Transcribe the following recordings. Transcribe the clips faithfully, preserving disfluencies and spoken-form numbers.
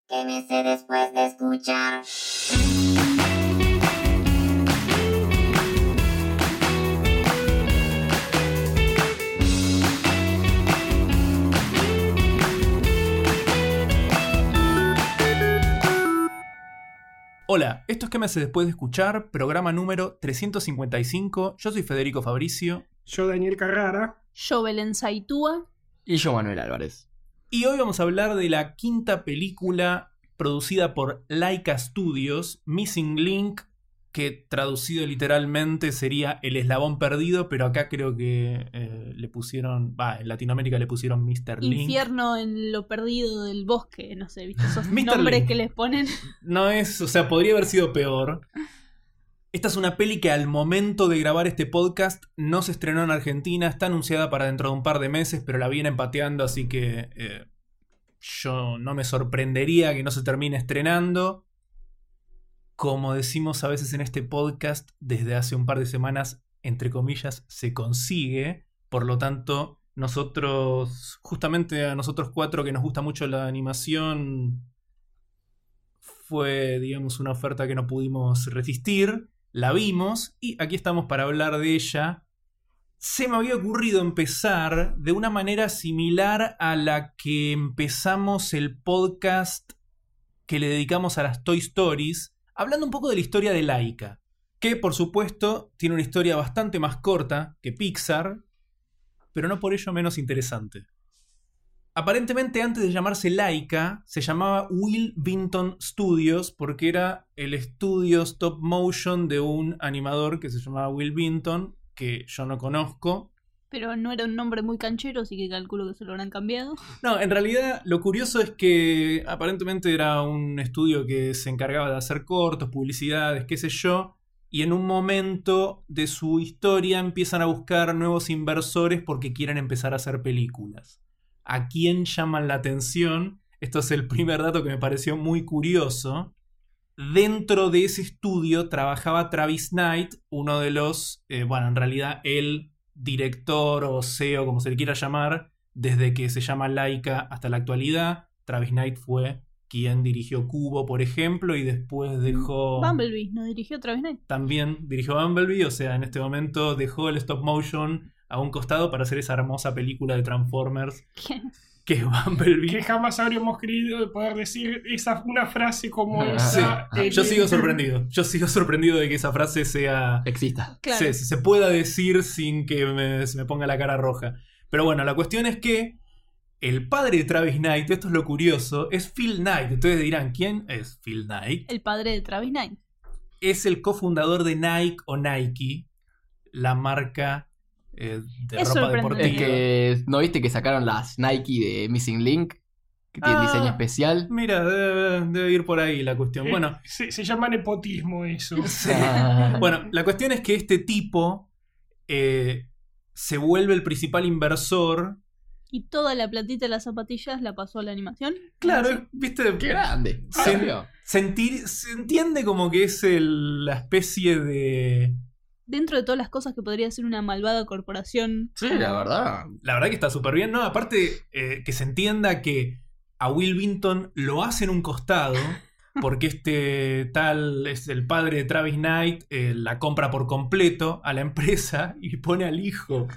¿Qué me sé después de escuchar? Hola, esto es ¿Qué me hace después de escuchar? Programa número trescientos cincuenta y cinco. Yo soy Federico Fabricio. Yo, Daniel Carrara. Yo, Belén Saitúa. Y yo, Manuel Álvarez. Y hoy vamos a hablar de la quinta película producida por Laika Studios, Missing Link, que traducido literalmente sería El Eslabón Perdido, pero acá creo que eh, le pusieron, va, en Latinoamérica le pusieron míster Link. Infierno en lo perdido del bosque, no sé, ¿viste? Esos míster nombres Link. que les ponen. No es, o sea, podría haber sido peor. Esta es una peli que al momento de grabar este podcast no se estrenó en Argentina, está anunciada para dentro de un par de meses, pero la vienen pateando, así que eh, yo no me sorprendería que no se termine estrenando. Como decimos a veces en este podcast, desde hace un par de semanas, entre comillas, se consigue. Por lo tanto, nosotros, justamente a nosotros cuatro que nos gusta mucho la animación, fue, digamos, una oferta que no pudimos resistir. La vimos y aquí estamos para hablar de ella. Se me había ocurrido empezar de una manera similar a la que empezamos el podcast que le dedicamos a las Toy Stories, hablando un poco de la historia de Laika, que por supuesto tiene una historia bastante más corta que Pixar, pero no por ello menos interesante. Aparentemente antes de llamarse Laika, se llamaba Will Vinton Studios porque era el estudio stop motion de un animador que se llamaba Will Vinton, que yo no conozco. Pero no era un nombre muy canchero, así que calculo que se lo habrán cambiado. No, en realidad lo curioso es que aparentemente era un estudio que se encargaba de hacer cortos, publicidades, qué sé yo, y en un momento de su historia empiezan a buscar nuevos inversores porque quieren empezar a hacer películas. ¿A quién llaman la atención? Esto es el primer dato que me pareció muy curioso. Dentro de ese estudio trabajaba Travis Knight, uno de los, eh, bueno, en realidad el director o C E O, como se le quiera llamar, desde que se llama Laika hasta la actualidad. Travis Knight fue quien dirigió Kubo, por ejemplo, y después dejó... Bumblebee, ¿no dirigió Travis Knight? También dirigió Bumblebee, o sea, en este momento dejó el stop motion a un costado para hacer esa hermosa película de Transformers ¿Qué? que es Bumblebee. Que jamás habríamos querido poder decir esa, una frase como Ah, esa. Sí, eh, yo eh, sigo sorprendido. Yo sigo sorprendido de que esa frase sea... Exista. Claro. Se, se pueda decir sin que me, se me ponga la cara roja. Pero bueno, la cuestión es que el padre de Travis Knight, esto es lo curioso, es Phil Knight. Ustedes dirán, ¿quién es Phil Knight? El padre de Travis Knight. Es el cofundador de Nike o Nike, la marca eh, de Es ropa sorprendente. deportiva. Es que, ¿no viste que sacaron las Nike de Missing Link? Que tienen Ah. diseño especial. Mira, debe, debe ir por ahí la cuestión. eh, Bueno, se, se llama nepotismo eso. sí. Ah. Bueno, la cuestión es que este tipo eh, se vuelve el principal inversor. Y toda la platita de las zapatillas la pasó a la animación. Claro, viste, ¡Qué grande! Se, Obvio. sentir- se entiende como que es el- la especie de... Dentro de todas las cosas que podría ser una malvada corporación. Sí, la verdad. La verdad que está súper bien, ¿no? Aparte, eh, que se entienda que a Will Vinton lo hace en un costado, porque este tal es el padre de Travis Knight, eh, la compra por completo a la empresa y pone al hijo.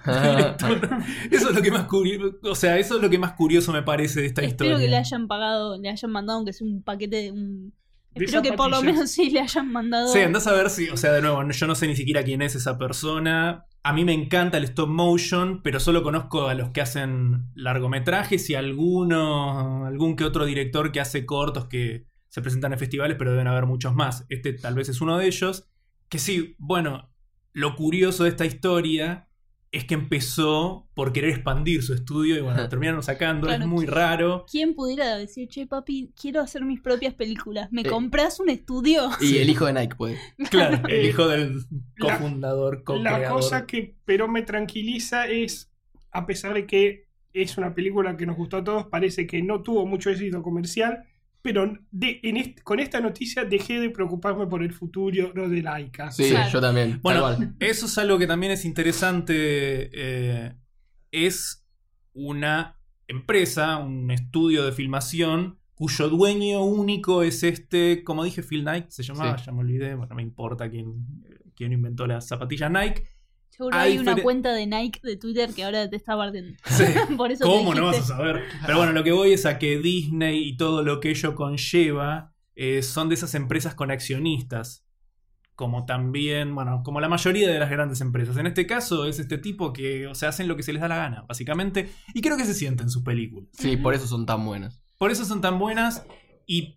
Eso es lo que más curioso, o sea, eso es lo que más curioso me parece de esta Espero historia. que le hayan pagado, le hayan mandado aunque sea un paquete de un... De Espero que por lo zapatillas. menos sí le hayan mandado... Sí, andás a ver si, o sea, de nuevo, yo no sé ni siquiera quién es esa persona. A mí me encanta el stop motion, pero solo conozco a los que hacen largometrajes y alguno, algún que otro director que hace cortos que se presentan en festivales, pero deben haber muchos más. Este tal vez es uno de ellos. Que sí, bueno, lo curioso de esta historia es que empezó por querer expandir su estudio y bueno, lo terminaron sacando, Claro. es muy raro. ¿Quién pudiera decir, che papi, quiero hacer mis propias películas? ¿Me Eh. compras un estudio? Y Sí. el hijo de Nike puede. Claro, el Eh, hijo del la- cofundador, co-creador. La cosa que pero me tranquiliza es, a pesar de que es una película que nos gustó a todos, parece que no tuvo mucho éxito comercial, pero de, en est- con esta noticia dejé de preocuparme por el futuro de Laika. Sí, Claro. yo también. Bueno, Tal cual. eso es algo que también es interesante. eh, es una empresa, un estudio de filmación cuyo dueño único es este, como dije, Phil Knight se llamaba, Sí. ya me olvidé, bueno, no me importa quién, quién inventó las zapatillas Nike. Seguro Hay hay una difer- cuenta de Nike de Twitter que ahora te está bardeando. Sí. Por eso te ¿Cómo no vas a dijiste. saber? Pero bueno, lo que voy es a que Disney y todo lo que ello conlleva eh, son de esas empresas con accionistas. Como también, bueno, como la mayoría de las grandes empresas. En este caso es este tipo que, o sea, hacen lo que se les da la gana, básicamente. Y creo que se siente en sus películas. Sí, Ujú. por eso son tan buenas. Por eso son tan buenas. Y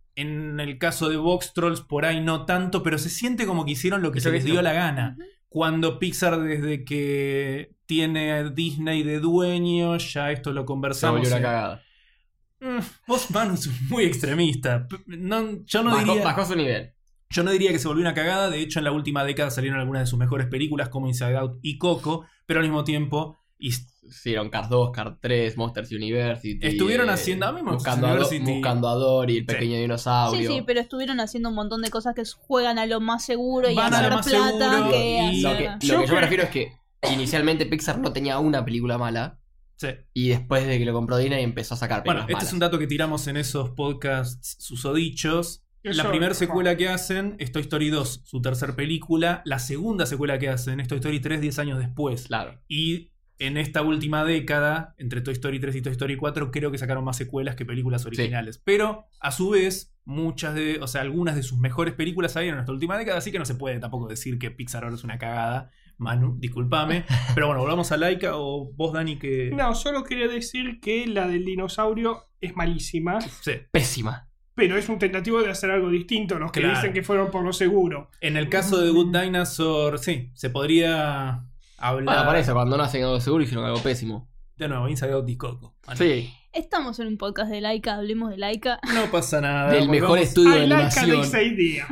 en el caso de Box Trolls, por ahí no tanto, pero se siente como que hicieron lo que Eso se que les sí. dio la gana. Ujú. Cuando Pixar, desde que tiene a Disney de dueño, ya esto lo Se conversamos. volvió una en- cagada. Mm, Vos, Manu, sos muy extremista. P- No, yo, no bajó, diría, bajó su nivel. yo no diría que se volvió una cagada. De hecho, en la última década salieron algunas de sus mejores películas, como Inside Out y Coco. Pero al mismo tiempo, y Hicieron Cars dos, Cars tres, Monsters University. Estuvieron haciendo- a mí Monsters buscando, a Do- University- buscando a Dory, el Sí. pequeño Sí, dinosaurio. sí, pero estuvieron haciendo un montón de cosas que juegan a lo más seguro y Van a a lo hacer más plata seguro que y- Lo hacer- que, lo Yo que yo creo- me refiero es que inicialmente Pixar no tenía una película mala. sí. Y después de que lo compró Disney empezó a sacar Bueno, películas este malas. es un dato que tiramos en esos podcasts susodichos. Eso, La primera ajá. secuela que hacen es Toy Story dos, su tercer película. La segunda secuela que hacen es Toy Story tres, diez años después. Claro. Y en esta última década, entre Toy Story tres y Toy Story cuatro, creo que sacaron más secuelas que películas originales. Pero, a su vez, muchas de, o sea, algunas de sus mejores películas salieron en esta última década, así que no se puede tampoco decir que Pixar ahora es una cagada. Manu, discúlpame. Pero bueno, volvamos a Laika, o vos, Dani, que... No, solo quería decir que la del dinosaurio es malísima, Sí. Pésima. pero es un tentativo de hacer algo distinto. Los que Claro. dicen que fueron por lo seguro. En el caso de The Good Dinosaur, sí, se podría hablar... Bueno, para eso, cuando no hacen algo seguro hicieron algo pésimo. De nuevo, Inside Out y Coco. Manu. Sí. Estamos en un podcast de Laika, hablemos de Laika. No pasa nada. Del porque mejor vamos- estudio de Ay, laica animación. de seis días.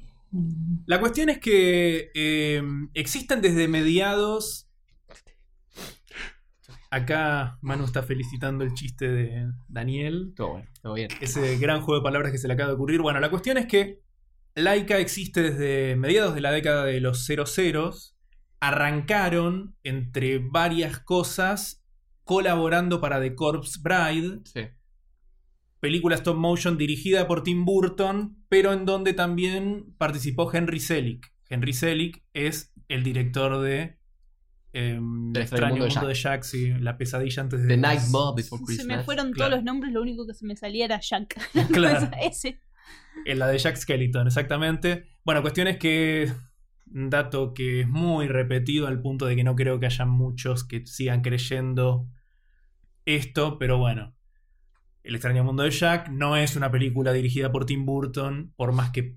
La cuestión es que eh, existen desde mediados. Acá Manu está felicitando el chiste de Daniel. Todo bueno, todo bien. Ese gran juego de palabras que se le acaba de ocurrir. Bueno, la cuestión es que Laika existe desde mediados de la década de los cero ceros. Arrancaron entre varias cosas colaborando para The Corpse Bride, Sí. película stop motion dirigida por Tim Burton, pero en donde también participó Henry Selick. Henry Selick es el director de eh, El extraño mundo, de Jack, sí, La pesadilla antes de The Nightmare Before Se Christmas. me fueron claro. todos los nombres, lo único que se me salía era Jack. Claro. Ese. En la de Jack Skellington, exactamente. Bueno, cuestión es que un dato que es muy repetido al punto de que no creo que haya muchos que sigan creyendo esto, pero bueno. El extraño mundo de Jack no es una película dirigida por Tim Burton, por más que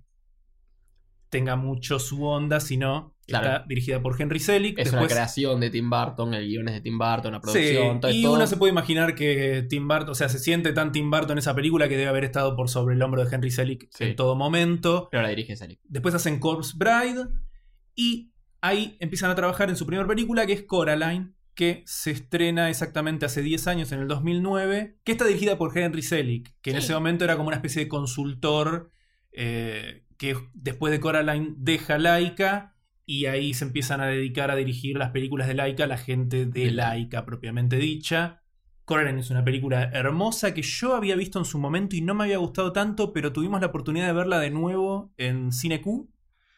tenga mucho su onda, sino Claro. está dirigida por Henry Selick. Es una Después- creación de Tim Burton, el guion es de Tim Burton, la Sí, producción, todo, y todo. uno se puede imaginar que Tim Burton, o sea, se siente tan Tim Burton en esa película que debe haber estado por sobre el hombro de Henry Selick Sí. en todo momento. Pero la dirige Selick. Después hacen Corpse Bride y ahí empiezan a trabajar en su primera película, que es Coraline, que se estrena exactamente hace diez años, en el dos mil nueve, que está dirigida por Henry Selick, que en Sí. ese momento era como una especie de consultor eh, que después de Coraline deja Laika y ahí se empiezan a dedicar a dirigir las películas de Laika, la gente de Laika propiamente dicha. Coraline es una película hermosa que yo había visto en su momento y no me había gustado tanto, pero tuvimos la oportunidad de verla de nuevo en Cine Q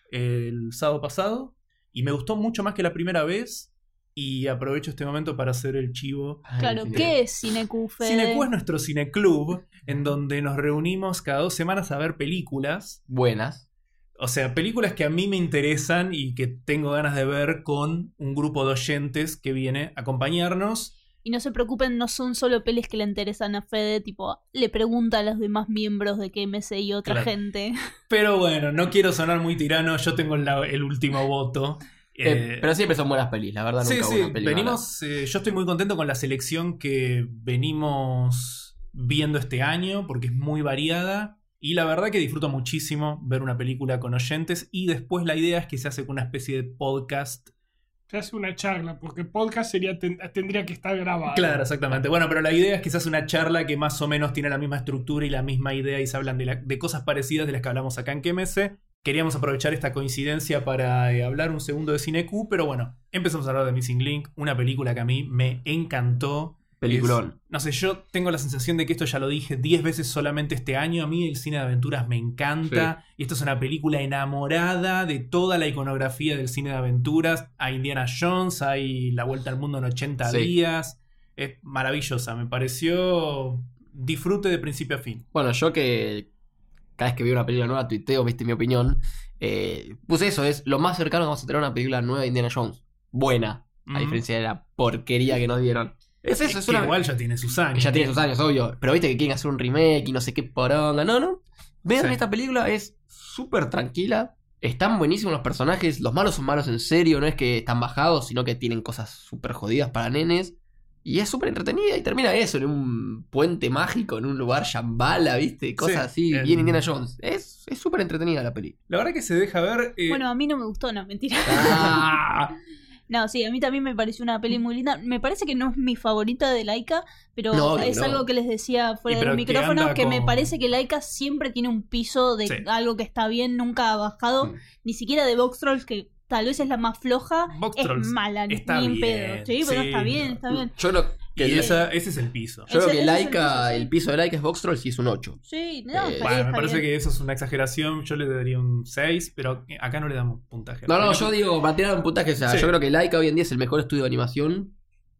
el sábado pasado y me gustó mucho más que la primera vez y aprovecho este momento para hacer el chivo. Claro, sí. ¿qué es Cinecu, Fede? Cine Q es nuestro cineclub en donde nos reunimos cada dos semanas a ver películas. Buenas. O sea, películas que a mí me interesan y que tengo ganas de ver con un grupo de oyentes que viene a acompañarnos. Y no se preocupen, no son solo pelis que le interesan a Fede, tipo, le pregunta a los demás miembros de K M C y otra Claro. gente. Pero bueno, no quiero sonar muy tirano, yo tengo la- el último voto. Eh, Eh, pero siempre son buenas pelis, la verdad sí, nunca sí, hubo una peli mala. venimos, eh, yo estoy muy contento con la selección que venimos viendo este año porque es muy variada y la verdad que disfruto muchísimo ver una película con oyentes y después la idea es que se hace con una especie de podcast. Se hace una charla, porque podcast sería ten- tendría que estar grabado. Claro, exactamente. Bueno, pero la idea es que se hace una charla que más o menos tiene la misma estructura y la misma idea y se hablan de, la- de cosas parecidas de las que hablamos acá en K M S. Queríamos aprovechar esta coincidencia para eh, hablar un segundo de Cine Q, pero bueno, empezamos a hablar de Missing Link, una película que a mí me encantó. Peliculón. Es- no sé, yo tengo la sensación de que esto ya lo dije diez veces solamente este año. A mí el cine de aventuras me encanta. Y esto es una película enamorada de toda la iconografía del cine de aventuras. Hay Indiana Jones, hay La Vuelta al Mundo en ochenta Sí. días. Es maravillosa, me pareció disfrute de principio a fin. Bueno, yo que cada vez que veo una película nueva tuiteo, viste mi opinión. Eh, puse eso, es lo más cercano que vamos a tener a una película nueva de Indiana Jones. Buena, a Mm. diferencia de la porquería que nos dieron. Es eso, es que una... igual ya tiene sus años. que ya tiene sus años, obvio. Pero viste que quieren hacer un remake y no sé qué poronga. No, no. Vean Sí. esta película, es súper tranquila. Están buenísimos los personajes. Los malos son malos en serio. No es que están bajados, sino que tienen cosas súper jodidas para nenes. Y es súper entretenida. Y termina eso, en un puente mágico, en un lugar Shambhala, ¿viste? Cosas Sí, así, en- bien Indiana Jones. Es es súper entretenida la peli. La verdad que se deja ver. eh, Bueno, a mí no me gustó, no, mentira. Ah, No, sí, a mí también me pareció una peli muy linda. Me parece que no es mi favorita de Laika, pero No, obvio es que no. algo que les decía fuera Y de pero los que micrófonos, anda que me con- parece que Laika siempre tiene un piso de Sí. algo que está bien, nunca ha bajado, Mm. ni siquiera de Box Trolls, que tal vez es la más floja, Box es Trolls mala, ni está en bien, pedo. Sí, pero sí, está bien, no. está bien. yo creo que, y el, esa- ese es el piso. yo creo Ese- que ese es el Laika, piso, sí. el piso de Laika es Box Trolls y es un ocho. Sí, no, Eh, está Bueno, bien, me está parece bien. que eso es una exageración. Yo le daría un seis, pero acá no le damos puntaje. No, no, yo digo, para tirar un puntaje, o sea, Sí. yo creo que Laika hoy en día es el mejor estudio de animación.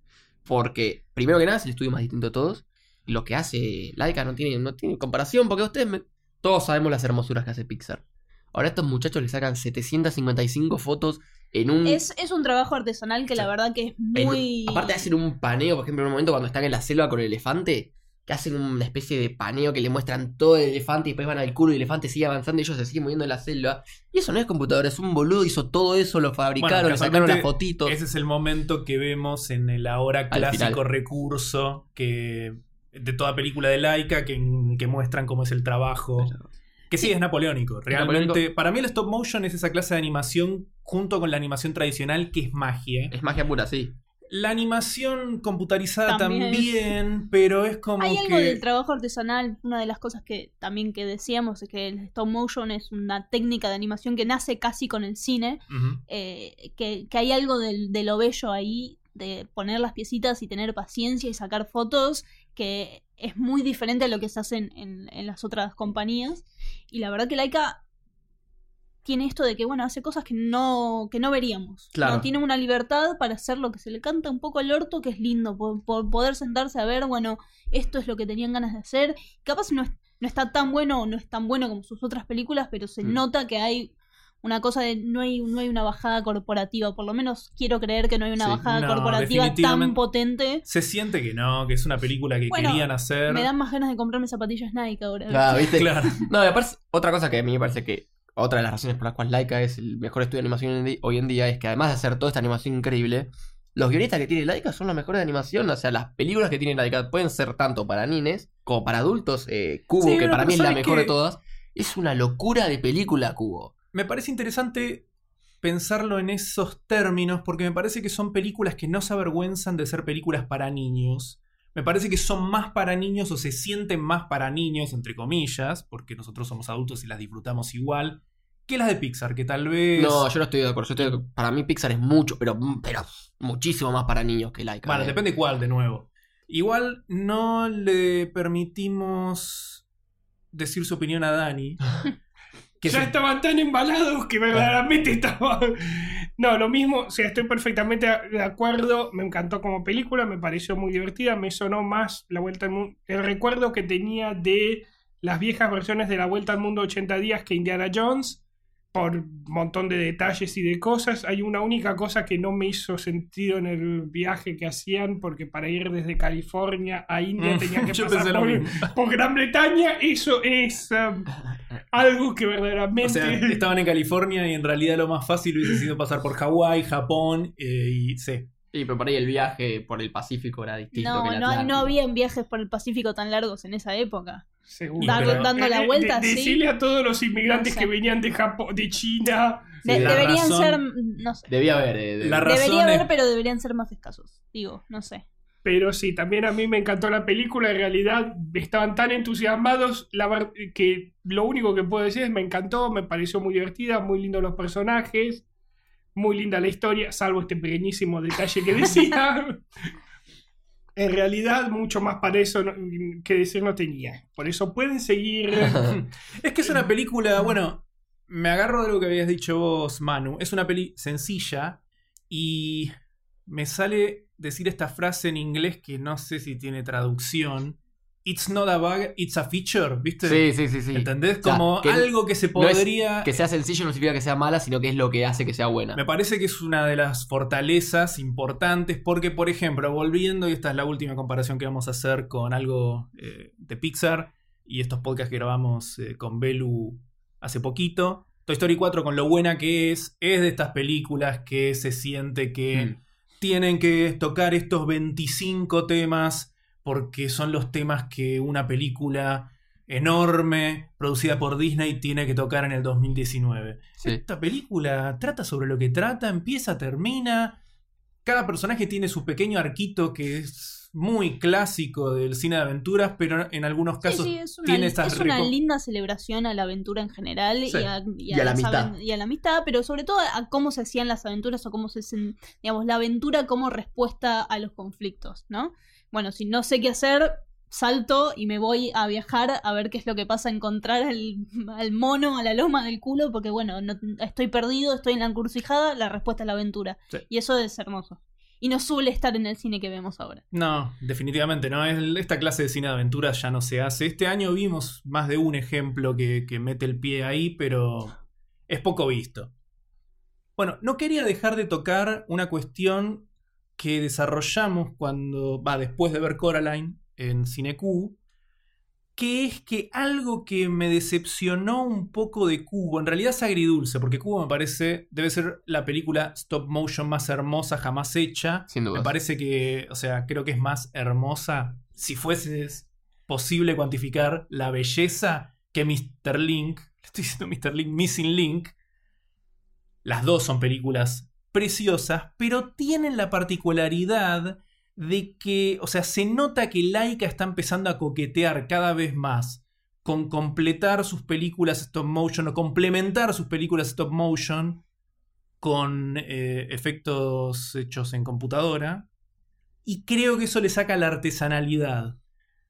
Porque, primero que nada, es el estudio más distinto de todos. Y lo que hace Laika no tiene, no tiene comparación, porque ustedes me- todos sabemos las hermosuras que hace Pixar. Ahora estos muchachos le sacan setecientas cincuenta y cinco fotos en un... Es, es un trabajo artesanal que Sí. la verdad que es en- muy... aparte de hacer un paneo, por ejemplo, en un momento cuando están en la selva con el elefante, que hacen una especie de paneo que le muestran todo el elefante y después van al culo y el elefante sigue avanzando y ellos se siguen moviendo en la selva. Y eso no es computadora, es un boludo, hizo todo eso, lo fabricaron, Bueno, le sacaron casualmente, las fotitos. Ese es el momento que vemos en el ahora clásico final. recurso que de toda película de Laika que, que muestran cómo es el trabajo. Que sí, es napoleónico. Realmente, napoleónico. para mí el stop motion es esa clase de animación junto con la animación tradicional que es magia. Es magia pura, sí. La animación computarizada También. también, pero es como Hay que... algo del trabajo artesanal, una de las cosas que también que decíamos es que el stop motion es una técnica de animación que nace casi con el cine, Ujú. eh, que, que hay algo del- de lo bello ahí, de poner las piecitas y tener paciencia y sacar fotos, que es muy diferente a lo que se hace en, en- en las otras compañías. Y la verdad que Laika tiene esto de que, bueno, hace cosas que no, que no veríamos. Claro. ¿no? Tiene una libertad para hacer lo que se le canta un poco al orto, que es lindo, por, por poder sentarse a ver, bueno, esto es lo que tenían ganas de hacer. Capaz no, es- no está tan bueno o no es tan bueno como sus otras películas, pero se Mm. nota que hay una cosa de no hay, no hay una bajada corporativa. Por lo menos quiero creer que no hay una Sí. bajada No, corporativa tan definitivamente. potente. Se siente que no, que es una película que Bueno, querían hacer. Me dan más ganas de comprarme zapatillas Nike ahora. Claro, ¿viste? Claro. No, y aparte, otra cosa que a mí me parece que otra de las razones por las cuales Laika es el mejor estudio de animación en di- hoy en día es que además de hacer toda esta animación increíble, los guionistas que tiene Laika son los mejores de animación. O sea, las películas que tiene Laika pueden ser tanto para nines como para adultos. Eh, Cubo, Sí, que pero para mí es la ¿sabes mejor qué? de todas, es una locura de película, Cubo. Me parece interesante pensarlo en esos términos porque me parece que son películas que no se avergüenzan de ser películas para niños. Me parece que son más para niños o se sienten más para niños, entre comillas, porque nosotros somos adultos y las disfrutamos igual, que las de Pixar, que tal vez... No, yo no estoy de acuerdo. Yo estoy- para mí Pixar es mucho, pero, pero muchísimo más para niños que Laika. Bueno, eh. depende cuál, de nuevo. Igual no le permitimos decir su opinión a Dani. Que Ya se- estaban tan embalados que verdaderamente estaban... No, lo mismo, o sea, estoy perfectamente de acuerdo, me encantó como película, me pareció muy divertida, me sonó más La Vuelta al Mundo, el recuerdo que tenía de las viejas versiones de La Vuelta al Mundo ochenta días que Indiana Jones, por un montón de detalles y de cosas. Hay una única cosa que no me hizo sentido en el viaje que hacían, porque para ir desde California a India Mm, tenían que yo pasar pensé lo por, mismo. por Gran Bretaña. Eso es um, algo que O verdaderamente... sea, estaban en California y en realidad lo más fácil hubiese sido pasar por Hawái, Japón eh, y sí. Sí, pero por ahí el viaje por el Pacífico era distinto No, que el no, Atlántico. no habían viajes por el Pacífico tan largos en esa época. Seguro. Dar- pero- dando la Eh, vuelta, de- sí. Decirle a todos los inmigrantes No sé. que venían de Japón, de China. De- Sí, la deberían razón- ser, no sé. Debía haber. eh, de- La razón Debería es- haber, pero deberían ser más escasos. Digo, no sé. Pero sí, también a mí me encantó la película. En realidad estaban tan entusiasmados la ver- que lo único que puedo decir es me encantó, me pareció muy divertida, muy lindos los personajes, muy linda la historia, salvo este pequeñísimo detalle que decía. En realidad, mucho más para eso no- que decir no tenía. Por eso pueden seguir. Es que es una película, bueno, me agarro de lo que habías dicho vos, Manu. Es una peli sencilla y me sale decir esta frase en inglés que no sé si tiene traducción. It's not a bug, it's a feature, ¿viste? Sí, sí, sí, sí. ¿Entendés? O sea, Como que algo que se no es podría... que sea sencillo no significa que sea mala, sino que es lo que hace que sea buena. Me parece que es una de las fortalezas importantes porque, por ejemplo, volviendo, y esta es la última comparación que vamos a hacer con algo eh, de Pixar y estos podcasts que grabamos eh, con Belu hace poquito, Toy Story cuatro, con lo buena que es, es de estas películas que se siente que Mm. tienen que tocar estos veinticinco temas porque son los temas que una película enorme producida por Disney tiene que tocar en el dos mil diecinueve. Sí. Esta película trata sobre lo que trata, empieza, termina. Cada personaje tiene su pequeño arquito que es muy clásico del cine de aventuras, pero en algunos Sí, casos sí, es una, tiene estas es una reco- linda celebración a la aventura en general Sí. y, a, Y a la las amistad. aven- y a la amistad, pero sobre todo a cómo se hacían las aventuras o cómo se hacen, digamos, la aventura como respuesta a los conflictos, ¿no? Bueno, si no sé qué hacer, salto y me voy a viajar a ver qué es lo que pasa, encontrar al, al mono, a la loma del culo, porque bueno, no, estoy perdido, estoy en la encrucijada, la respuesta es la aventura. Sí. Y eso es hermoso. Y no suele estar en el cine que vemos ahora. No, definitivamente no. Es- Esta clase de cine de aventuras ya no se hace. Este año vimos más de un ejemplo que, que mete el pie ahí, pero es poco visto. Bueno, no quería dejar de tocar una cuestión que desarrollamos cuando va después de ver Coraline en CineQ, que es que algo que me decepcionó un poco de Cubo, en realidad es agridulce, porque Cubo me parece debe ser la película stop motion más hermosa jamás hecha. Sin duda. Me parece que, o sea, creo que es más hermosa, si fuese posible cuantificar la belleza, que mister Link. Le estoy diciendo mister Link, Missing Link. Las dos son películas preciosas, pero tienen la particularidad de que, o sea, se nota que Laika está empezando a coquetear cada vez más con completar sus películas stop motion o complementar sus películas stop motion con eh, efectos hechos en computadora. Y creo que eso le saca la artesanalidad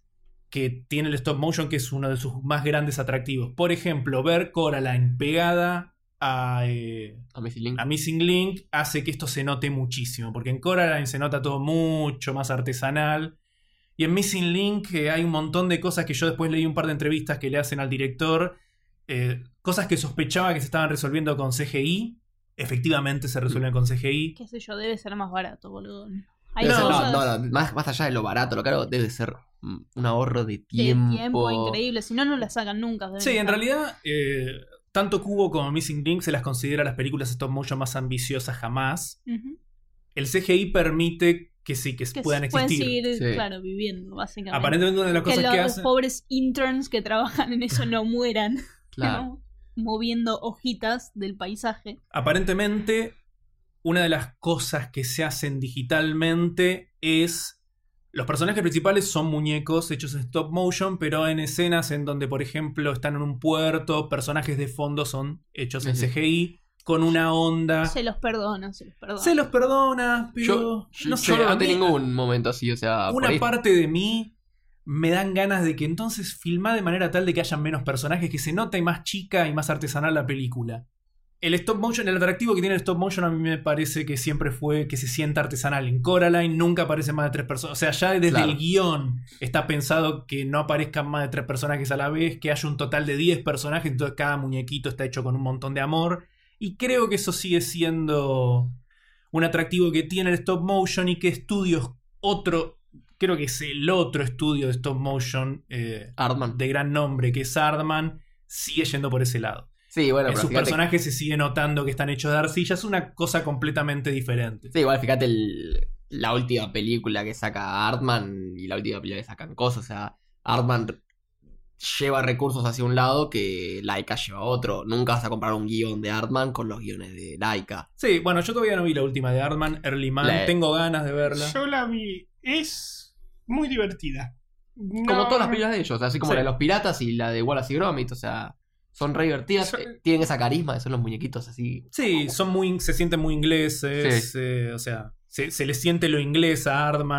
que tiene el stop motion, que es uno de sus más grandes atractivos. Por ejemplo, ver Coraline pegada a, eh, A Missing Link. a Missing Link hace que esto se note muchísimo, porque en Coraline se nota todo mucho más artesanal. Y en Missing Link eh, hay un montón de cosas que yo después leí un par de entrevistas que le hacen al director. eh, cosas que sospechaba que se estaban resolviendo con C G I. Efectivamente se resuelven con C G I. Qué sé yo, debe ser más barato, boludo. Hay Debe ser- no, cosas no, no, más, más allá de lo barato, lo caro, debe ser mm, un ahorro de de tiempo. tiempo increíble, si no, no la sacan nunca. deben Sí, en estar. realidad, eh, tanto Cubo como Missing Link se las considera las películas stop motion más ambiciosas jamás. Ujú. El C G I permite que sí, que, Que puedan pueden existir. seguir, Sí. claro, viviendo, básicamente. Aparentemente una de las que cosas los que hacen... pobres interns que trabajan en eso no mueran, Claro. ¿no? Moviendo hojitas del paisaje. Aparentemente, una de las cosas que se hacen digitalmente es... Los personajes principales son muñecos hechos en stop motion, pero en escenas en donde, por ejemplo, están en un puerto, personajes de fondo son hechos en Ujú. C G I, con una onda... Se los perdona, se los perdona. Se los perdona, pero... Yo, yo, no sé, yo no a noté mí- ningún momento así, o sea. por Una ahí- parte de mí me dan ganas de que entonces filmá de manera tal de que haya menos personajes, que se note más chica y más artesanal la película. El stop motion, el atractivo que tiene el stop motion a mí me parece que siempre fue que se sienta artesanal. En Coraline nunca aparecen más de tres personas. O sea, ya desde Claro. el guión está pensado que no aparezcan más de tres personajes a la vez, que haya un total de diez personajes, entonces cada muñequito está hecho con un montón de amor. Y creo que eso sigue siendo un atractivo que tiene el stop motion y que estudios, otro, creo que es el otro estudio de stop motion eh, Artman. de gran nombre, que es Aardman, sigue yendo por ese lado. Sí, bueno, En pero sus fíjate- personajes se sigue notando que están hechos de arcilla, es una cosa completamente diferente. Sí, igual fíjate el- la última película que saca Artman y la última película que sacan cosas. O sea, Artman lleva recursos hacia un lado que Laika lleva a otro. Nunca vas a comprar un guión de Artman con los guiones de Laika. Sí, bueno, yo todavía no vi la última de Aardman, Early Man, La- tengo ganas de verla. Yo la vi. Es muy divertida. Como No- todas las películas de ellos, así como Sí. la de los piratas y la de Wallace y Gromit. O sea, son re divertidas. So- eh, tienen esa carisma de ser los muñequitos así. Sí, son muy, se sienten muy ingleses, Sí. eh, o sea, se, se le siente lo inglés a Aardman.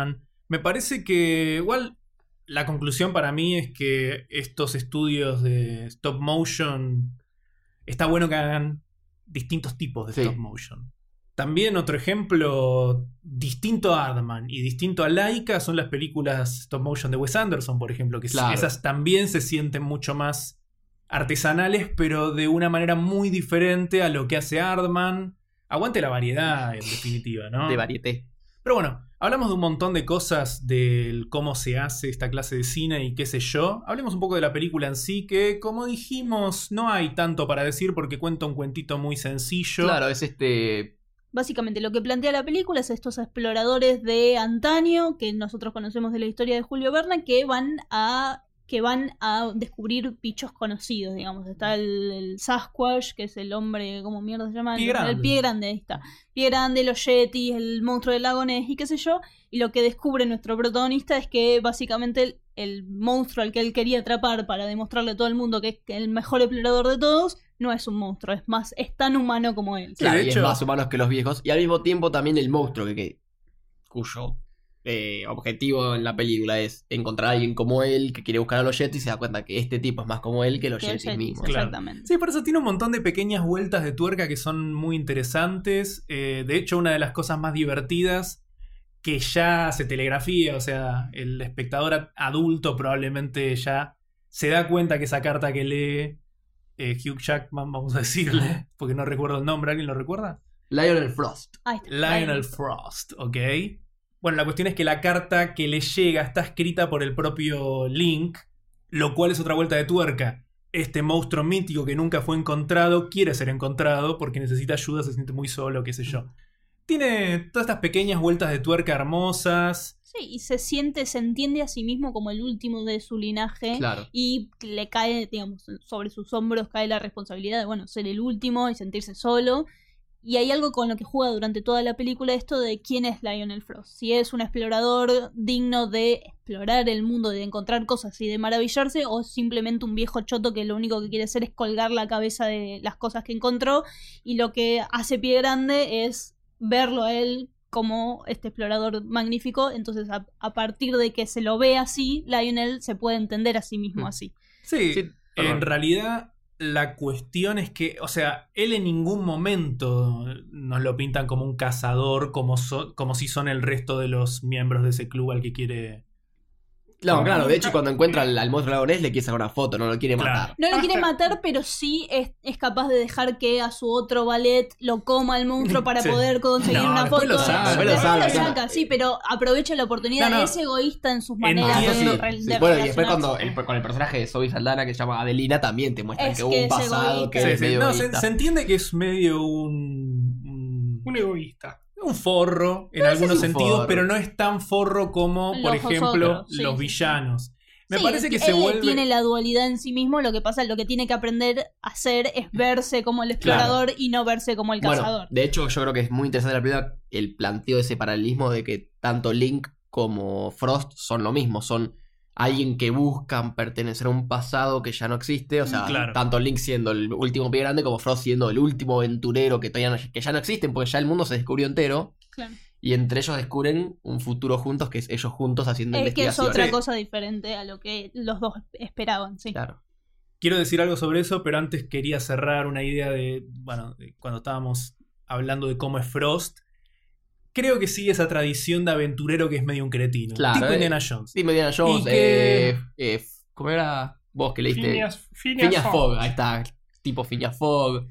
Me parece que igual la conclusión para mí es que estos estudios de stop motion está bueno que hagan distintos tipos de Sí. stop motion. También otro ejemplo distinto a Aardman y distinto a Laika son las películas stop motion de Wes Anderson, por ejemplo, que Claro. esas también se sienten mucho más artesanales, pero de una manera muy diferente a lo que hace Aardman. Aguante la variedad, en definitiva, ¿no? De varieté. Pero bueno, hablamos de un montón de cosas del cómo se hace esta clase de cine y qué sé yo. Hablemos un poco de la película en sí, que como dijimos, no hay tanto para decir porque cuenta un cuentito muy sencillo. Claro, es este. Básicamente lo que plantea la película es estos exploradores de antaño que nosotros conocemos de la historia de Julio Verne que van a que van a descubrir bichos conocidos, digamos. Está el, el Sasquatch, que es el hombre, ¿cómo mierda se llama? Pie El, grande. el pie grande, ahí está. Pie grande, los yetis, el monstruo del lago Ness y qué sé yo. Y lo que descubre nuestro protagonista es que básicamente el, el monstruo al que él quería atrapar para demostrarle a todo el mundo que es el mejor explorador de todos, no es un monstruo, es más, es tan humano como él. Sí, Claro, de y hecho- es más humanos que los viejos. Y al mismo tiempo también el monstruo que, que- cuyo eh, objetivo en la película es encontrar a alguien como él que quiere buscar a los Yetis y se da cuenta que este tipo es más como él que los Que el Yetis Yeti, mismos. Claro. Exactamente. Sí, por eso tiene un montón de pequeñas vueltas de tuerca que son muy interesantes. Eh, de hecho, una de las cosas más divertidas que ya se telegrafía, o sea, el espectador a- adulto probablemente ya se da cuenta que esa carta que lee eh, Hugh Jackman, vamos a decirle, porque no recuerdo el nombre, ¿alguien lo recuerda? Lionel Frost. Ahí está. Lionel Frost, ¿ok? Bueno, la cuestión es que la carta que le llega está escrita por el propio Link, lo cual es otra vuelta de tuerca. Este monstruo mítico que nunca fue encontrado quiere ser encontrado porque necesita ayuda, se siente muy solo, qué sé yo. Tiene todas estas pequeñas vueltas de tuerca hermosas. Sí, y se siente, se entiende a sí mismo como el último de su linaje. Claro. Y le cae, digamos, sobre sus hombros cae la responsabilidad de, bueno, ser el último y sentirse solo. Y hay algo con lo que juega durante toda la película esto de quién es Lionel Frost. Si es un explorador digno de explorar el mundo, de encontrar cosas y de maravillarse, o simplemente un viejo choto que lo único que quiere hacer es colgar la cabeza de las cosas que encontró. Y lo que hace Pie Grande es verlo a él como este explorador magnífico. Entonces a, a partir de que se lo ve así, Lionel se puede entender a sí mismo Mm. así. Sí, Sí, en perdón. realidad la cuestión es que, o sea, él en ningún momento nos lo pintan como un cazador, como, so- como si son el resto de los miembros de ese club al que quiere... Claro, No, claro. De nunca- hecho, cuando encuentra al, al monstruo lagonés le quiere sacar una foto, no lo quiere Claro. matar. No lo quiere Hasta- matar, pero sí es, es capaz de dejar que a su otro ballet lo coma el monstruo para Sí. poder conseguir No, una después foto. lo saca. Después lo saca, Después claro. sí, pero aprovecha la oportunidad. No, no. Es egoísta en sus maneras Entiendo. de, Sí, re- sí. de Bueno, y después relacionarse. cuando el- con el personaje de Zoe Saldana que se llama Adelina también te muestran Es que hubo que un es pasado egoísta. que Sí, es sí. medio No, se, egoísta. se entiende que es medio un... un- Un egoísta. un forro en No sé si algunos un sentidos, forro. pero no es tan forro como, por Los ejemplo, otros, sí, los sí, villanos. Me Sí, parece que él se vuelve... tiene la dualidad en sí mismo. Lo que pasa, lo que tiene que aprender a hacer es verse como el explorador y no verse como el Bueno, cazador. de hecho, yo creo que es muy interesante la película el planteo de ese paralelismo de que tanto Link como Frost son lo mismo, son alguien que buscan pertenecer a un pasado que ya no existe, o sea, Claro. tanto Link siendo el último pie grande como Frost siendo el último aventurero que todavía no, que ya no existen porque ya el mundo se descubrió entero Claro. y entre ellos descubren un futuro juntos que es ellos juntos haciendo Es que es investigación. otra Sí. cosa diferente a lo que los dos esperaban, sí. Claro. Quiero decir algo sobre eso, pero antes quería cerrar una idea de, bueno, de cuando estábamos hablando de cómo es Frost. Creo que sigue esa tradición de aventurero que es medio un cretino. Claro, tipo eh. Indiana Jones. Sí, Indiana Jones, Y que- eh, eh, ¿cómo era? Vos que leíste. Phineas, Phineas Phineas Fogg. Fogg, ahí está, tipo Phineas Fogg,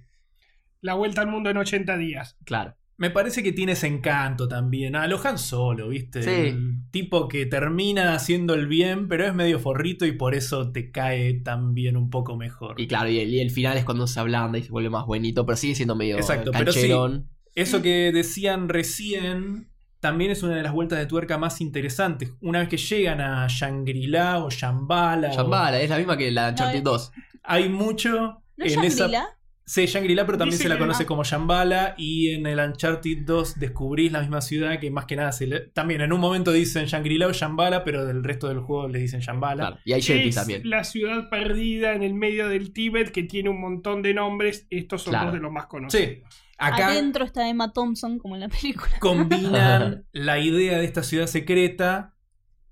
La vuelta al mundo en ochenta días. claro. Me parece que tiene ese encanto también. A lo Han Solo, ¿viste? Sí. El tipo que termina haciendo el bien, pero es medio forrito y por eso te cae también un poco mejor. Y claro, y el, y el final es cuando se ablanda y se vuelve más buenito, pero sigue siendo medio Exacto, pero sí. cancherón. Eso que decían recién también es una de las vueltas de tuerca más interesantes. Una vez que llegan a Shangri-La o Shambhala, o- Shambhala, es la misma que la Uncharted eh. dos. hay mucho ¿No es en esa... Shangri-La? Sí, Shangri-La, pero también Dice se la que conoce no. como Shambhala. Y en el Uncharted dos descubrís la misma ciudad que más que nada se le... También en un momento dicen Shangri-La o Shambhala, pero del resto del juego le dicen Shambhala. Claro. Y hay Yetis Es también. la ciudad perdida en el medio del Tíbet que tiene un montón de nombres. Estos son Claro. dos de los más conocidos. Sí, acá Adentro está Emma Thompson, como en la película. combinan la idea de esta ciudad secreta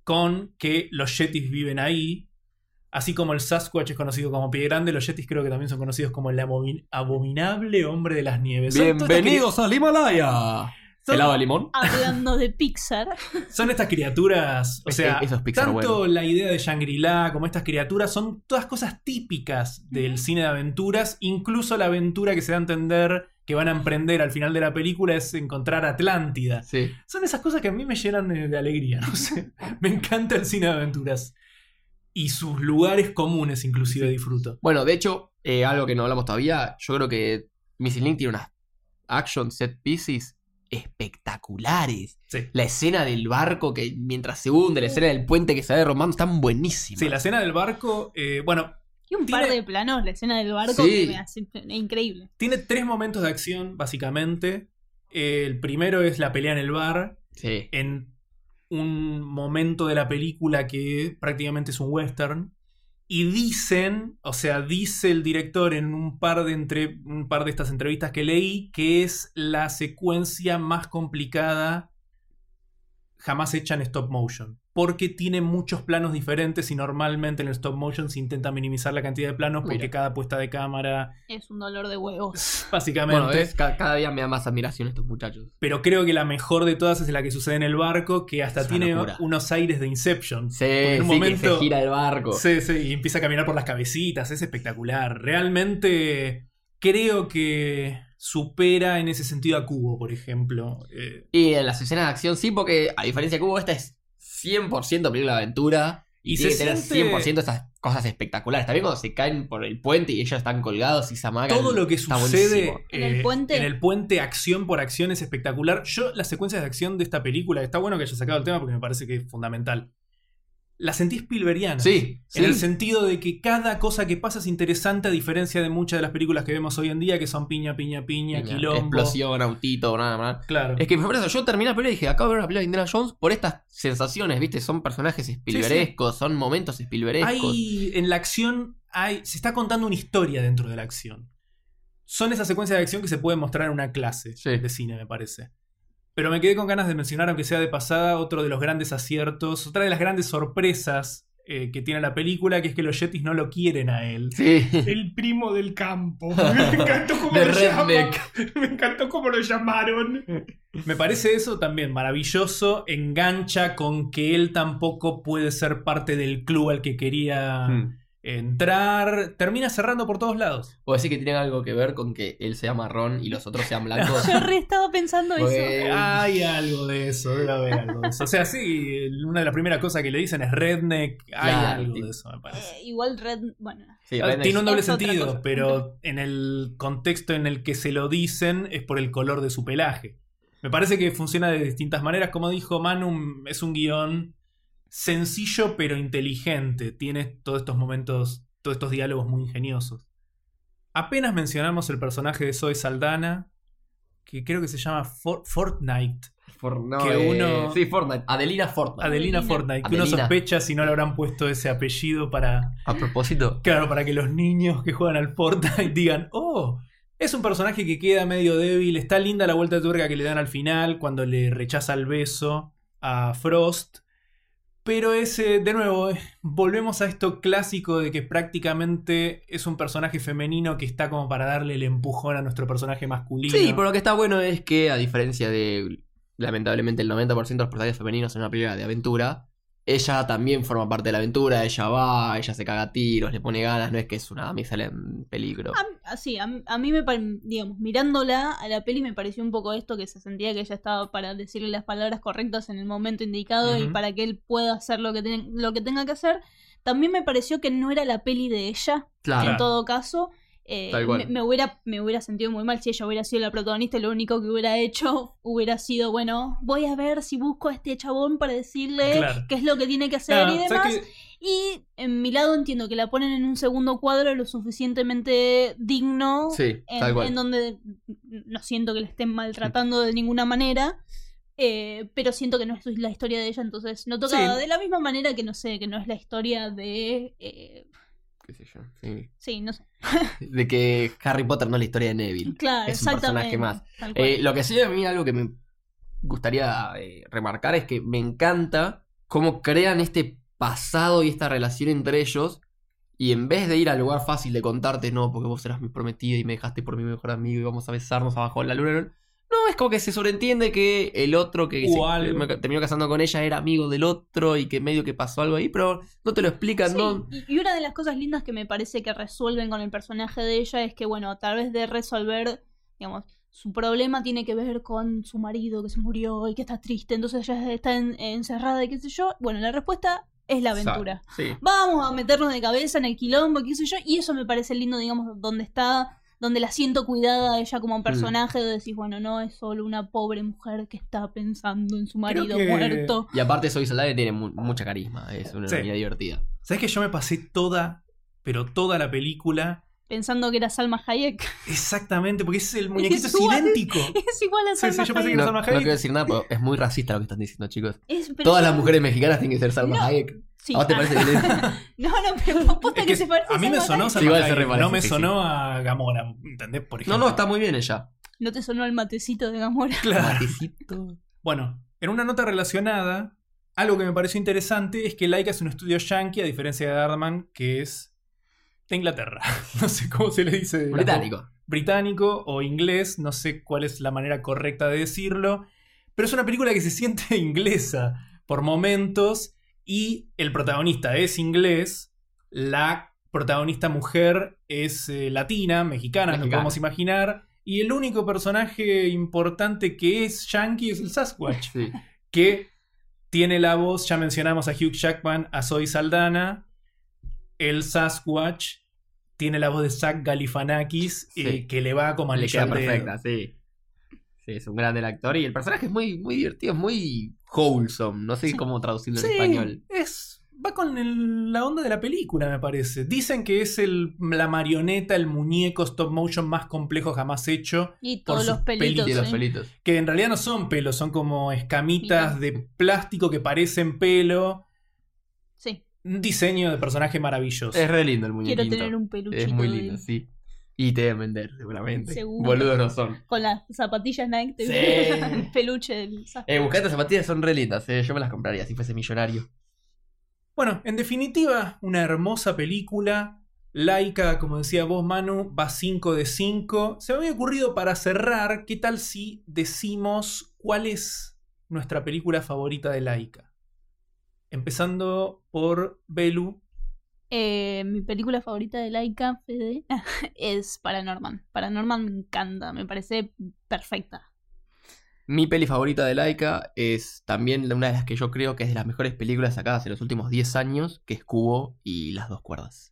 con que los Yetis viven ahí. Así como el Sasquatch es conocido como Pie Grande, los Yetis creo que también son conocidos como el abomin- abominable hombre de las nieves. Son todas estas Bienvenidos al Himalaya. Son- ¿Helado de limón? Hablando de Pixar, cri- Son estas criaturas, o Es sea, que eso es Pixar tanto bueno. la idea de Shangri-La como estas criaturas son todas cosas típicas del cine de aventuras. Incluso la aventura que se da a entender que van a emprender al final de la película es encontrar Atlántida. Sí. Son esas cosas que a mí me llenan de, de alegría, no sé. Me encanta el cine de aventuras. Y sus lugares comunes inclusive disfruto. Bueno, de hecho, eh, algo que no hablamos todavía, yo creo que Missing Link tiene unas action set pieces espectaculares. Sí. La escena del barco que mientras se hunde, la escena del puente que se va derrumbando, están buenísimas. Sí, la escena del barco, eh, bueno, y un Tiene- par de planos, la escena del barco Sí. que me hace increíble. tiene tres momentos de acción, básicamente. Eh, el primero es la pelea en el bar, Sí. en un momento de la película que prácticamente es un western. Y dicen, o sea, dice el director en un par de, entre, un par de estas entrevistas que leí, que es la secuencia más complicada jamás hecha en stop motion. Porque tiene muchos planos diferentes y normalmente en el stop motion se intenta minimizar la cantidad de planos porque Mira. cada puesta de cámara, Es un dolor de huevos. básicamente. Bueno, ves, Ca- cada día me da más admiración estos muchachos. Pero creo que la mejor de todas es la que sucede en el barco, que hasta Es una tiene locura. unos aires de Inception. Sí, Porque en un sí, que momento- se gira el barco. Sí, sí, y empieza a caminar por las cabecitas, es espectacular. Realmente creo que supera en ese sentido a Cubo, por ejemplo. Eh, Y en las escenas de acción sí, porque a diferencia de Cubo, esta es cien por ciento película de aventura. Y, Y tiene se que tener siente- cien por ciento esas cosas espectaculares. También cuando se caen por el puente y ellos están colgados y se amagan. todo lo que está sucede buenísimo. ¿En el eh, puente? en el puente, acción por acción, es espectacular. Yo, las secuencias de acción de esta película, está bueno que haya sacado el tema porque me parece que es fundamental. Las sentí Spielbergianas. Sí, En sí. el sentido de que cada cosa que pasa es interesante, a diferencia de muchas de las películas que vemos hoy en día, que son piña, piña, piña, Piña, quilombo. explosión, autito, nada más. Claro. Es que por eso yo terminé la película y dije, acabo de ver una película de Indiana Jones por estas sensaciones, ¿viste? Son personajes Spielbergescos, son momentos Spielbergescos. Hay, en la acción, hay, se está contando una historia dentro de la acción. Son esas secuencias de acción que se pueden mostrar en una clase Sí. de cine, me parece. Pero me quedé con ganas de mencionar, aunque sea de pasada, otro de los grandes aciertos, otra de las grandes sorpresas eh, que tiene la película, que es que los Yetis no lo quieren a él. Sí. El primo del campo. Me encantó cómo De lo llaman. redneck. Me encantó cómo lo llamaron. Me parece eso también maravilloso, engancha con que él tampoco puede ser parte del club al que quería Hmm. entrar, termina cerrando por todos lados. O decir que tiene algo que ver con que él sea marrón y los otros sean blancos. Yo re estaba pensando Porque- eso. Hay algo de eso, debe haber algo de eso. O sea, sí, una de las primeras cosas que le dicen es redneck, hay Claro, algo tipo- de eso, me parece. Eh, igual Red, bueno, Sí, Ah, redneck. Tiene un doble es otra sentido, cosa. pero en el contexto en el que se lo dicen es por el color de su pelaje. Me parece que funciona de distintas maneras. Como dijo Manu, es un guión sencillo pero inteligente. Tiene todos estos momentos, todos estos diálogos muy ingeniosos. Apenas mencionamos el personaje de Zoe Saldana, que creo que se llama For- Fortnite. For- que eh, uno- Sí, Fortnite. Adelina Fortnite. Adelina Adelina. Fortnite, que uno Adelina. sospecha si no le habrán puesto ese apellido para... A propósito. Claro, para que los niños que juegan al Fortnite digan, oh, es un personaje que queda medio débil, está linda la vuelta de tuerca que le dan al final cuando le rechaza el beso a Frost. Pero ese, de nuevo, eh, volvemos a esto clásico de que prácticamente es un personaje femenino que está como para darle el empujón a nuestro personaje masculino. Sí, pero lo que está bueno es que, a diferencia de, lamentablemente, el noventa por ciento de los personajes femeninos en una película de aventura, ella también forma parte de la aventura, ella va, ella se caga a tiros, le pone ganas, no es que es una damisela en peligro. A, así, a, a mí me pare- digamos, mirándola a la peli me pareció un poco esto, que se sentía que ella estaba para decirle las palabras correctas en el momento indicado y Ujú. para que él pueda hacer lo que, ten- lo que tenga que hacer. También me pareció que no era la peli de ella, Claro. en todo caso. Eh, Tal cual. me, me hubiera, me hubiera sentido muy mal si ella hubiera sido la protagonista y lo único que hubiera hecho hubiera sido, bueno, voy a ver si busco a este chabón para decirle Claro. qué es lo que tiene que hacer Claro, y ¿sabes demás. qué? Y en mi lado entiendo que la ponen en un segundo cuadro lo suficientemente digno, Sí, en, tal cual. en donde no siento que la estén maltratando de ninguna manera, eh, pero siento que no es la historia de ella, entonces no toca Sí. de la misma manera que no sé, que no es la historia de... eh, Qué sé yo, sí. sí, no sé. De que Harry Potter no es la historia de Neville. Claro, Es un exactamente. personaje más. tal cual. Eh, lo que sí a mí algo que me gustaría eh, remarcar es que me encanta cómo crean este pasado y esta relación entre ellos. Y en vez de ir al lugar fácil de contarte, no, porque vos eras mi prometida y me dejaste por mi mejor amigo y vamos a besarnos abajo de la luna. No, es como que se sobreentiende que el otro que se, me terminó casando con ella era amigo del otro y que medio que pasó algo ahí, pero no te lo explican, Sí, ¿no? y, y una de las cosas lindas que me parece que resuelven con el personaje de ella es que, bueno, a través de resolver, digamos, su problema tiene que ver con su marido que se murió y que está triste, entonces ella está en- encerrada y qué sé yo. Bueno, la respuesta es la aventura. Sí. Vamos a meternos de cabeza en el quilombo, qué sé yo, y eso me parece lindo, digamos, donde está, donde la siento cuidada a ella como un personaje, de decir, bueno, no es solo una pobre mujer que está pensando en su marido que- muerto. Y aparte Zoe Saldana tiene mu- mucha carisma, es una Sí. niña divertida. ¿Sabes que yo me pasé toda, pero toda la película Pensando que era Salma Hayek. exactamente, porque es el muñequito, Es es igual. idéntico. Es igual a Sí, Salma sí, yo pensé que Hayek. era No, Salma no Hayek. quiero decir nada, pero es muy racista lo que están diciendo, chicos. Es- pero Todas yo- las mujeres mexicanas tienen que ser Salma No. Hayek. Sí, ¿A vos te ah. parece que le- No, no, pero posta Es que, que se parece a mí me Salma sonó Hayek. Salma Sí, igual se Hayek, re parece, no me sí, sonó a Gamora, ¿entendés? Por No, ejemplo. no, está muy bien ella. ¿No te sonó el matecito de Gamora? Claro. Matecito. Bueno, en una nota relacionada, algo que me pareció interesante es que Laika es un estudio yankee, a diferencia de Darman, que es de Inglaterra. No sé cómo se le dice. de la- Británico. Británico o inglés, no sé cuál es la manera correcta de decirlo. Pero es una película que se siente inglesa por momentos y el protagonista es inglés, la protagonista mujer es eh, latina, mexicana, lo Mexicana. podemos imaginar. Y el único personaje importante que es yankee es el Sasquatch, Sí. que tiene la voz, ya mencionamos a Hugh Jackman, a Zoe Saldana. El Sasquatch tiene la voz de Zach Galifianakis, Sí. eh, que le va como Le anillo queda al dedo. perfecta, sí. Sí, es un grande el actor y el personaje es muy, muy divertido, es muy wholesome. No sé Sí. cómo traducirlo Sí, en español. es, va con el- la onda de la película, me parece. Dicen que es el, la marioneta, el muñeco stop motion más complejo jamás hecho. Y Por todos sus los pelitos. Tiene los ¿sí? pelitos. Que en realidad no son pelos, son como escamitas Sí. de plástico que parecen pelo. Sí, Un diseño de personaje maravilloso. Es re lindo el muñequito. quiero tener un peluchito. Es muy de- lindo, sí. Y te deben vender, seguramente. Seguro. Boludos no son. Con las zapatillas Nike. de- Sí. El peluche del Sasquatch. Eh, buscate zapatillas, son re lindas. Eh. Yo me las compraría si fuese millonario. Bueno, en definitiva, una hermosa película. Laika, como decía vos, Manu, va cinco de cinco. Se me había ocurrido para cerrar, ¿qué tal si decimos cuál es nuestra película favorita de Laika? Empezando por Belu. Eh, mi película favorita de Laika, Fede, es Paranorman. Paranorman me encanta, me parece perfecta. Mi peli favorita de Laika es también una de las que yo creo que es de las mejores películas sacadas en los últimos diez años, que es Cubo y Las Dos Cuerdas.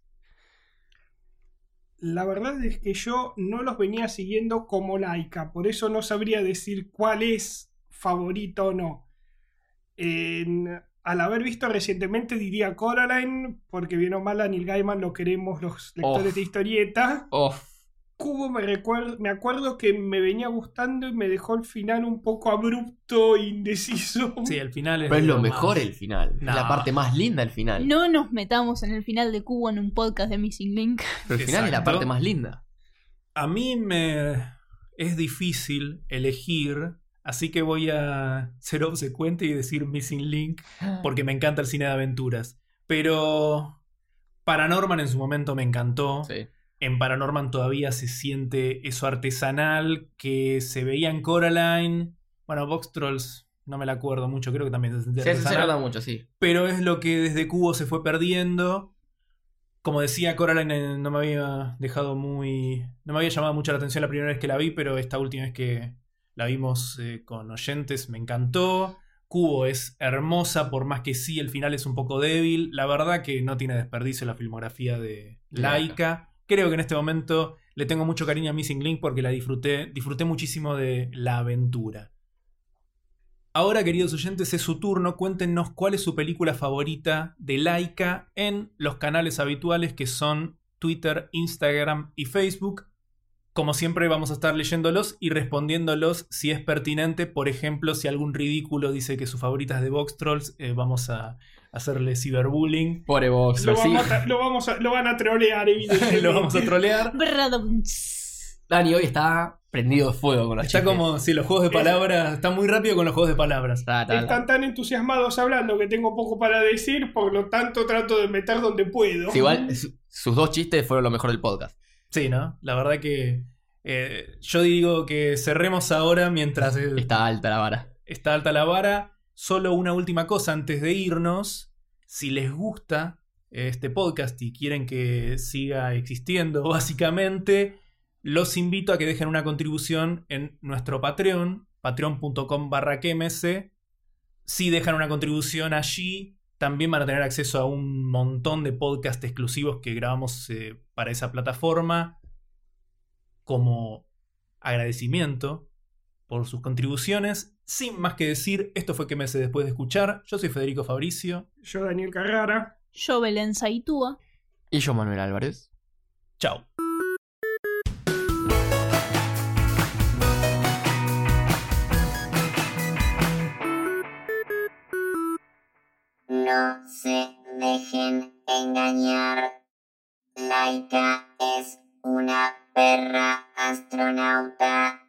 La verdad es que yo no los venía siguiendo como Laika, por eso no sabría decir cuál es favorito o no. En- al haber visto recientemente diría Coraline, porque bien o mal a Neil Gaiman lo queremos los lectores Oh. de historieta. Oh, Cubo me, recuerdo, me acuerdo que me venía gustando y me dejó el final un poco abrupto e indeciso. Sí, el final es. pero es de lo más. mejor el final. No. Es la parte más linda el final. No nos metamos en el final de Cubo en un podcast de Missing Link. Pero el final es la Exacto. parte más linda. A mí me es difícil elegir, así que voy a ser obsecuente y decir Missing Link, porque me encanta el cine de aventuras. Pero Paranorman en su momento me encantó. Sí. En Paranorman todavía se siente eso artesanal que se veía en Coraline. Bueno, Box Trolls no me la acuerdo mucho, creo que también se sentía Sí, eso se artesanal. nota mucho, sí. Pero es lo que desde Cubo se fue perdiendo. Como decía, Coraline eh, no me había dejado muy... No me había llamado mucho la atención la primera vez que la vi, pero esta última vez que la vimos eh, con oyentes me encantó. Cubo es hermosa, por más que sí, el final es un poco débil. La verdad que no tiene desperdicio la filmografía de Laika. Creo que en este momento le tengo mucho cariño a Missing Link porque la disfruté, disfruté muchísimo de la aventura. Ahora, queridos oyentes, es su turno. Cuéntenos cuál es su película favorita de Laika en los canales habituales que son Twitter, Instagram y Facebook. Como siempre, vamos a estar leyéndolos y respondiéndolos si es pertinente. Por ejemplo, si algún ridículo dice que su favorita es de Box Trolls, eh, vamos a hacerle ciberbullying. Pobre Box, Lo, sí. vamos a, lo, vamos a- lo van a trolear, evidentemente. Lo vamos a trolear. Bradums. Dani hoy está prendido de fuego con los Está chistes. como, si los juegos de palabras, está muy rápido con los juegos de palabras. Ta, ta, ta. Están tan entusiasmados hablando que tengo poco para decir, por lo tanto trato de meter donde puedo. Sí, igual, su- sus dos chistes fueron lo mejor del podcast. Sí, ¿no? La verdad que eh, yo digo que cerremos ahora mientras eh, Está alta la vara. está alta la vara. Solo una última cosa antes de irnos. Si les gusta este podcast y quieren que siga existiendo, básicamente, los invito a que dejen una contribución en nuestro Patreon, patreon.com barra kms. Si dejan una contribución allí, también van a tener acceso a un montón de podcasts exclusivos que grabamos eh, para esa plataforma como agradecimiento por sus contribuciones. Sin más que decir, esto fue que me hace después de escuchar. Yo soy Federico Fabricio. Yo, Daniel Carrara. Yo, Belén Saitúa. Y yo, Manuel Álvarez. Chao. No se dejen engañar. Laika es una perra astronauta.